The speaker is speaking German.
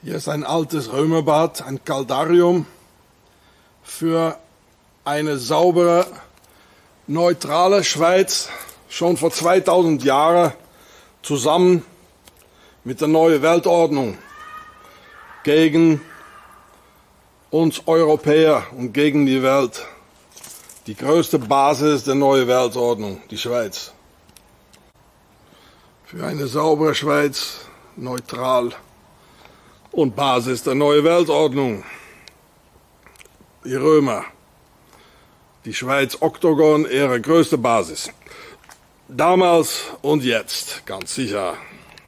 Hier ist ein altes Römerbad, ein Caldarium für eine saubere, neutrale Schweiz, schon vor 2000 Jahren zusammen mit der neuen Weltordnung gegen uns Europäer und gegen die Welt. Die größte Basis der neuen Weltordnung, die Schweiz. Für eine saubere Schweiz, neutral und Basis der neuen Weltordnung. Die Römer, die Schweiz Oktogon, ihre größte Basis. Damals und jetzt, ganz sicher.